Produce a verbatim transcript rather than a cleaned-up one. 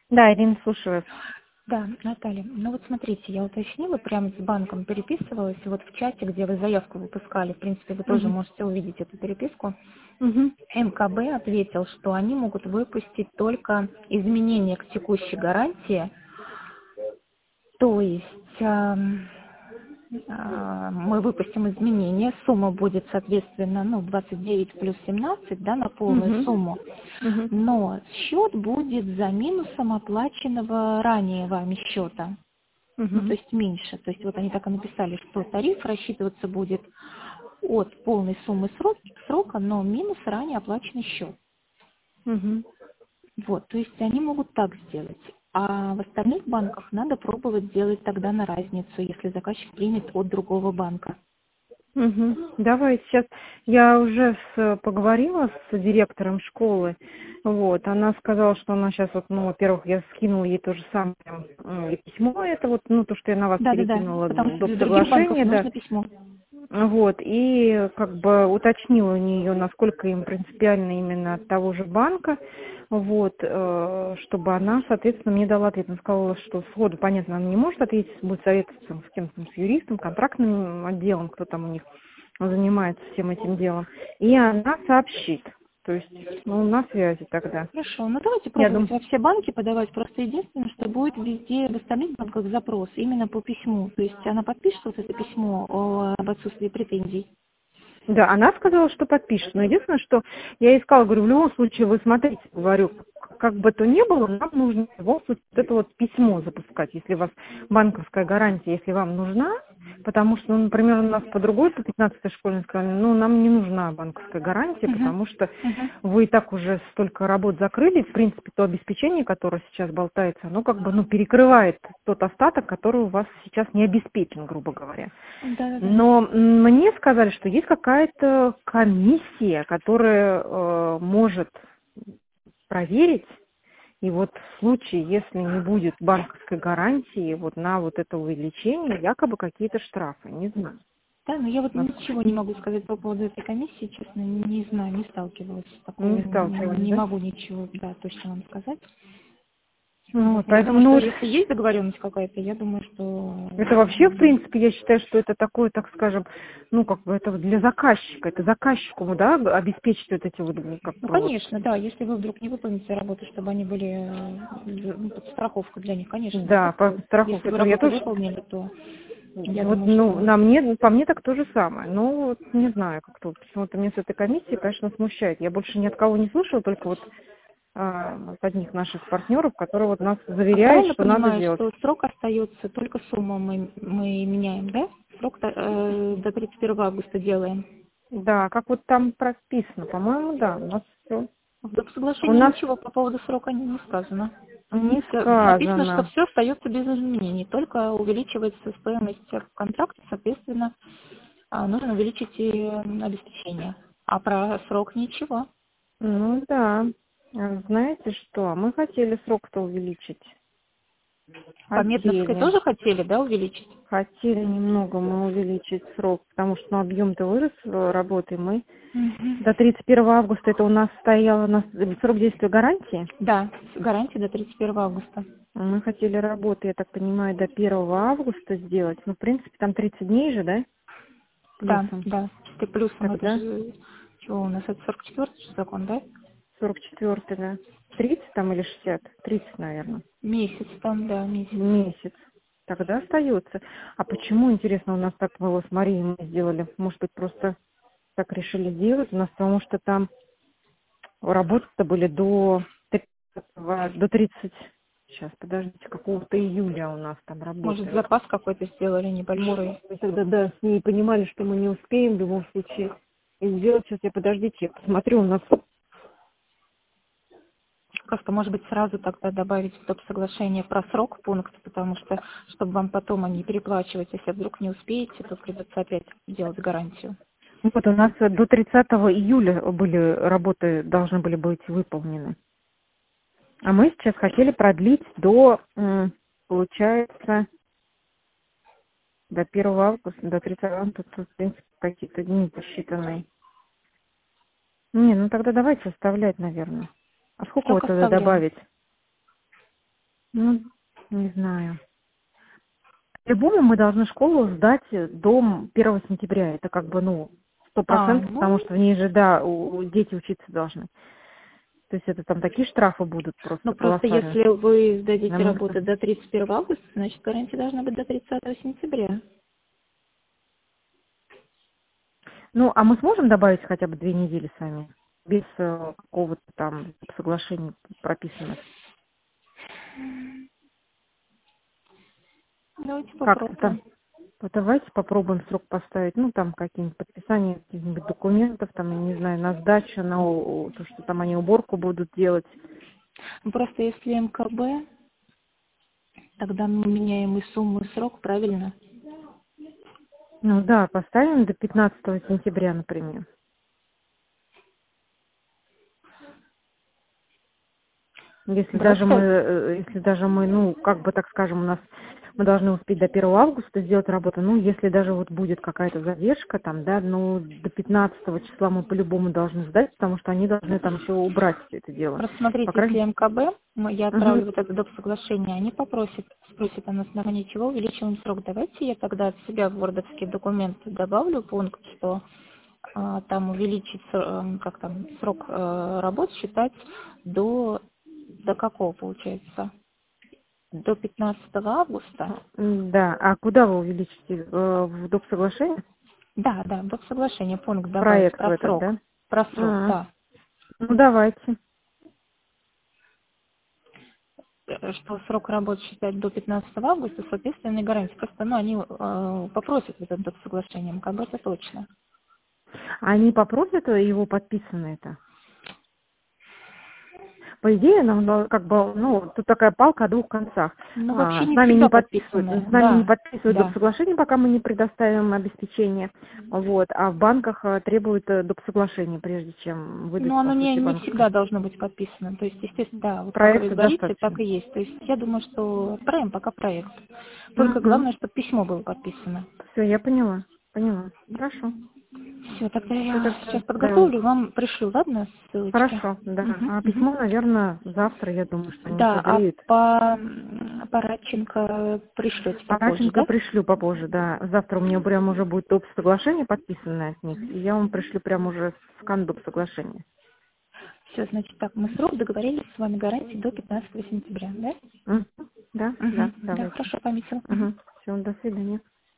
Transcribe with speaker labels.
Speaker 1: Да, Ирина, слушаю вас.
Speaker 2: Да, Наталья, ну вот смотрите, я уточнила, прямо с банком переписывалась, и вот в чате, где вы заявку выпускали, в принципе, вы тоже
Speaker 1: Мгм.
Speaker 2: можете увидеть эту переписку,
Speaker 1: Мгм.
Speaker 2: эм ка бэ ответил, что они могут выпустить только изменения к текущей гарантии, то есть ам, а, мы выпустим изменения, сумма будет, соответственно, ну, двадцать девять плюс семнадцать, да, на полную
Speaker 1: Мгм.
Speaker 2: сумму,
Speaker 1: Мгм.
Speaker 2: но счет будет за минусом оплаченного ранее вами счета. Ну, то
Speaker 1: Мгм.
Speaker 2: есть меньше. То есть вот они так и написали, что тариф рассчитываться будет от полной суммы срок- срока, но минус ранее оплаченный счет.
Speaker 1: Мгм.
Speaker 2: Вот, то есть они могут так сделать. А в остальных банках надо пробовать делать тогда на разницу, если заказчик примет от другого банка.
Speaker 1: Мгм. Давайте сейчас. Я уже с, поговорила с директором школы. Вот, она сказала, что она сейчас вот, ну, во-первых, я скинула ей то же самое м, и письмо, это вот, ну, то, что я на вас
Speaker 2: Да-да-да,
Speaker 1: перекинула,
Speaker 2: потому что
Speaker 1: доп.
Speaker 2: для других банков
Speaker 1: Соглашение, да.
Speaker 2: нужно письмо.
Speaker 1: Вот, и как бы уточнила у нее, насколько им принципиально именно от того же банка, вот, э, чтобы она, соответственно, мне дала ответ. Она сказала, что сходу, понятно, она не может ответить, будет советоваться с кем-то, с юристом, контрактным отделом, кто там у них занимается всем этим делом, и она сообщит. То есть, ну, на связи тогда.
Speaker 2: Хорошо, ну давайте
Speaker 1: Я
Speaker 2: пробовать
Speaker 1: думаю,
Speaker 2: во все банки подавать. Просто единственное, что будет везде в остальных банках запрос именно по письму. То есть она подпишет вот это письмо о- об отсутствии претензий.
Speaker 1: да, она сказала, что подпишет. Но единственное, что я ей сказала, говорю, в любом случае, вы смотрите, говорю, как бы то ни было, нам нужно в любом случае вот это вот письмо запускать, если у вас банковская гарантия, если вам нужна, потому что, ну, например, у нас по другой, по пятнадцатой школьной сказали, ну, нам не нужна банковская гарантия,
Speaker 2: Мгм.
Speaker 1: потому что
Speaker 2: Мгм.
Speaker 1: вы и так уже столько работ закрыли, в принципе, то обеспечение, которое сейчас болтается, оно как бы, ну, перекрывает тот остаток, который у вас сейчас не обеспечен, грубо говоря.
Speaker 2: Да-да-да.
Speaker 1: Но м, мне сказали, что есть какая-то комиссия, которая э, может проверить, и вот в случае, если не будет банковской гарантии вот на вот это увеличение, якобы какие-то штрафы, не знаю.
Speaker 2: Да, но я вот
Speaker 1: Нас
Speaker 2: ничего не могу сказать по поводу этой комиссии, честно, не знаю, не сталкивалась с такого,
Speaker 1: не сталкивались,
Speaker 2: не
Speaker 1: да?
Speaker 2: могу ничего, да, точно вам сказать.
Speaker 1: Ну,
Speaker 2: Вот.
Speaker 1: вот,
Speaker 2: Я
Speaker 1: поэтому,
Speaker 2: думаю,
Speaker 1: ну,
Speaker 2: что
Speaker 1: вот
Speaker 2: если есть договоренность какая-то, я думаю, что
Speaker 1: это вообще, в принципе, я считаю, что это такое, так скажем, ну, как бы это вот для заказчика, это заказчику, да, обеспечить вот эти вот, ну, как
Speaker 2: ну,
Speaker 1: бы вот,
Speaker 2: конечно, да, если вы вдруг не выполните работу, чтобы они были, э, ну, подстраховка для них, конечно,
Speaker 1: да, по
Speaker 2: беспокоит. Если
Speaker 1: страховке.
Speaker 2: вы
Speaker 1: Ну, я
Speaker 2: работу
Speaker 1: тоже
Speaker 2: выполнили, то я
Speaker 1: вот,
Speaker 2: думаю,
Speaker 1: ну,
Speaker 2: что...
Speaker 1: на мне, по мне так то же самое. Ну, вот, не знаю, как-то вот почему-то мне с этой комиссией, конечно, смущает. Я больше ни от кого не слышала, только вот а, от одних наших партнеров, которые вот нас
Speaker 2: А
Speaker 1: заверяют,
Speaker 2: правильно
Speaker 1: что надо
Speaker 2: понимаю,
Speaker 1: делать.
Speaker 2: что срок остается, только сумму мы, мы меняем, да? Срок э, до тридцать первого августа делаем.
Speaker 1: Да, как вот там прописано, по-моему, да, у нас все.
Speaker 2: В доп.
Speaker 1: У
Speaker 2: Соглашении
Speaker 1: нас
Speaker 2: ничего по поводу срока не, не сказано.
Speaker 1: не
Speaker 2: Всё- написано, что
Speaker 1: сказано.
Speaker 2: все остается без изменений, только увеличивается стоимость контракта, соответственно, а, нужно увеличить и м, обеспечение. А про срок ничего.
Speaker 1: Ну да. А знаете что? Мы хотели срок-то увеличить.
Speaker 2: По Медновской
Speaker 1: Хотели.
Speaker 2: тоже хотели, да, увеличить?
Speaker 1: Хотели немного мы увеличить срок, потому что ну, объем-то вырос э, работы. Мы
Speaker 2: Мгм.
Speaker 1: до тридцать первого августа это у нас стояло на срок действия гарантии.
Speaker 2: Да, с гарантией до тридцать первого августа.
Speaker 1: Мы хотели работу, я так понимаю, до первого августа сделать. Ну, в принципе, там тридцать дней же, да?
Speaker 2: Да,
Speaker 1: Плюсом.
Speaker 2: да. Ты плюсом, это
Speaker 1: Тогда
Speaker 2: же, чего у нас, это сорок четвёртый закон, да?
Speaker 1: сорок четвёртый, да. тридцать там или шестьдесят? тридцать, наверное.
Speaker 2: Месяц там, да, месяц.
Speaker 1: Месяц. Тогда остается. А почему, интересно, у нас так было с Марией мы сделали? Может быть, просто так решили сделать у нас, потому что там работы-то были до тридцатого до тридцать сейчас, подождите, какого-то июля у нас там
Speaker 2: Может,
Speaker 1: работы.
Speaker 2: запас какой-то сделали
Speaker 1: Может,
Speaker 2: небольшой.
Speaker 1: мы тогда, да, с ней понимали, что мы не успеем в любом случае и сделать. Сейчас я, подождите, я посмотрю, у нас...
Speaker 2: Просто, может быть, сразу тогда добавить в топ соглашение про срок пункт, потому что, чтобы вам потом они переплачивать, если вдруг не успеете, то придется опять делать гарантию.
Speaker 1: Ну, вот у нас до тридцатого июля были работы, должны были быть выполнены. А мы сейчас хотели продлить до, м, получается, до первого августа, до тридцатого августа, тут, в принципе, какие-то дни посчитанные. Не, ну тогда давайте оставлять, наверное. А сколько вот
Speaker 2: Срок
Speaker 1: тогда
Speaker 2: оставляем.
Speaker 1: добавить? Ну, не знаю. По-любому мы должны школу сдать до первого сентября. Это как бы, ну, сто
Speaker 2: А,
Speaker 1: процентов, потому
Speaker 2: ну,
Speaker 1: что в ней же, да, у, у- дети учиться должны. То есть это там такие штрафы будут
Speaker 2: ну
Speaker 1: просто
Speaker 2: просто
Speaker 1: колоссальные.
Speaker 2: если вы сдадите
Speaker 1: Нам нужно...
Speaker 2: работу до тридцать первого августа, значит гарантия должна быть до тридцатого сентября.
Speaker 1: Ну, а мы сможем добавить хотя бы две недели с вами? Без э, какого-то там соглашения прописанных?
Speaker 2: Давайте
Speaker 1: Как-то там.
Speaker 2: попробуем.
Speaker 1: Вот давайте попробуем срок поставить. Ну, там какие-нибудь подписания каких-нибудь документов, там, я не знаю, на сдачу, на у- то, что там они уборку будут делать.
Speaker 2: Ну, просто если эм ка бэ, тогда мы меняем и сумму, и срок, правильно?
Speaker 1: Ну да, поставим до пятнадцатого сентября, например. Если даже мы,
Speaker 2: Давайте,
Speaker 1: э, если даже мы, ну, как бы так скажем, у нас мы должны успеть до первого августа сделать работу. Ну, если даже вот будет какая-то задержка там, да, ну, до пятнадцатого числа мы по-любому должны сдать, потому что они должны там еще убрать все это дело.
Speaker 2: просто
Speaker 1: По
Speaker 2: смотрите, если
Speaker 1: крайней
Speaker 2: эм ка бэ, мы- я
Speaker 1: мере.
Speaker 2: отправлю вот это доп. Соглашение, они попросят, спросят, а на основании чего увеличиваем срок. Давайте я тогда от себя в вордовские документы добавлю пункт, что а, там увеличить э, как там, срок э, работ считать до, до какого получается? До пятнадцатого августа.
Speaker 1: М, Да, а куда вы увеличите? Э, В доп. Соглашение?
Speaker 2: Да, да, доп. Соглашение пункт добавить
Speaker 1: Проект в
Speaker 2: про
Speaker 1: этот,
Speaker 2: срок.
Speaker 1: да?
Speaker 2: Про срок,
Speaker 1: А,
Speaker 2: да.
Speaker 1: Ну, давайте.
Speaker 2: Э, Что срок работы считать до пятнадцатого августа, соответственно, и гарантия. Просто, ну, они э, попросят вот это доп. Соглашение, как бы это точно.
Speaker 1: Они попросят его подписано это? По идее, нам ну, как бы, ну, тут такая палка о двух концах.
Speaker 2: Ну, вообще
Speaker 1: А, с
Speaker 2: не
Speaker 1: нами не
Speaker 2: всегда
Speaker 1: подписывают,
Speaker 2: подписанное.
Speaker 1: с нами не
Speaker 2: Да,
Speaker 1: подписывают доп.
Speaker 2: да.
Speaker 1: Соглашение, пока мы не предоставим обеспечение. Вот, а в банках а, требуют э, доп. Соглашение, прежде чем выдать,
Speaker 2: Но
Speaker 1: по
Speaker 2: оно не,
Speaker 1: сути,
Speaker 2: не
Speaker 1: банковское.
Speaker 2: всегда должно быть подписано. То есть, естественно, да, вот как вы
Speaker 1: Проекта
Speaker 2: говорите, так
Speaker 1: достаточно.
Speaker 2: и есть. То есть я думаю, что отправим пока проект. Только
Speaker 1: Угу.
Speaker 2: главное, чтобы письмо было подписано.
Speaker 1: Все, я поняла. Поняла. Хорошо.
Speaker 2: Все, тогда
Speaker 1: Все
Speaker 2: я
Speaker 1: тогда,
Speaker 2: сейчас
Speaker 1: да.
Speaker 2: подготовлю, вам пришлю, ладно, ссылочки?
Speaker 1: Хорошо, да.
Speaker 2: Мгм,
Speaker 1: А
Speaker 2: мгм.
Speaker 1: письмо, наверное, завтра, я думаю, что они
Speaker 2: Да, а
Speaker 1: созреют.
Speaker 2: по, м, по Радченко пришлете попозже,
Speaker 1: Параченко
Speaker 2: да?
Speaker 1: пришлю попозже, да. Завтра у меня прям уже будет доп. Соглашение подписанное от них, и я вам пришлю прям уже скан доп. Соглашения.
Speaker 2: Все, значит так, мы срок договорились с вами гарантии до пятнадцатого сентября, да?
Speaker 1: Мгм. Да, да,
Speaker 2: Угу. Да,
Speaker 1: давайте.
Speaker 2: хорошо, пометила. Мгм.
Speaker 1: Угу. Все, до свидания.